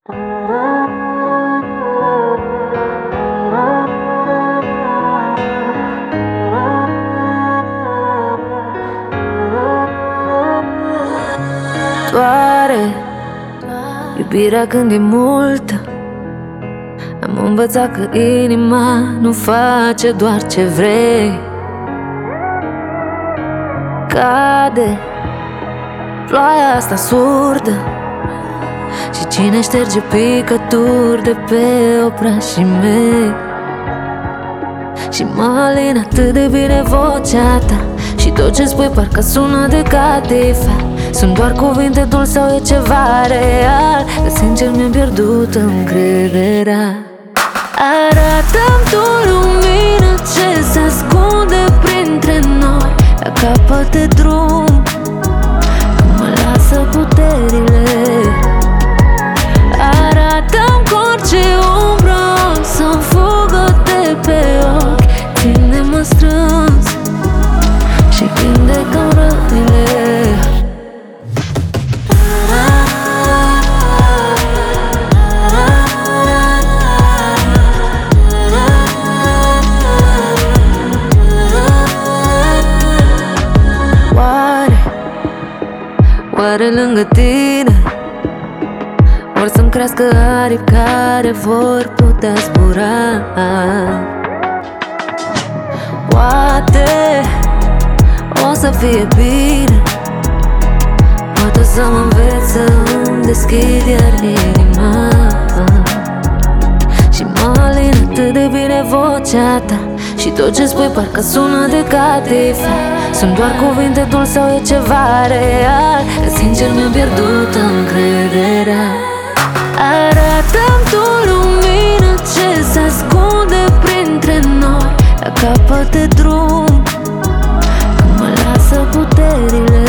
Doare iubirea când e multă. Am învățat că inima nu face doar ce vrei. Cade ploaia asta surdă și cine șterge picături de pe obrașii mei. Și mă alin atât de bine vocea ta și tot ce spui parcă sună de catifea. Sunt doar cuvinte dulci sau e ceva real? Că sincer mi-am pierdut încrederea. Arată-mi tu lumină ce se ascunde printre noi la capăt de drum, când mă lasă puterile. Arată-mi cu orice umbră să-mi fugă de pe ochi. Ține-mă strâns și vindecă-mi rănile. Oare lângă tine or să-mi crească aripi care vor putea zbura? Poate o să fie bine, poate o să mă înveți să-mi deschid iar inima. Și mă alin atât de bine vocea ta și tot ce spui parcă sună de catifea. Sunt doar cuvinte dulci sau e ceva real? Că sincer mi-am pierdut încrederea. Arată-mi tu lumină ce se ascunde printre noi la capăt de drum, când mă lasă puterile.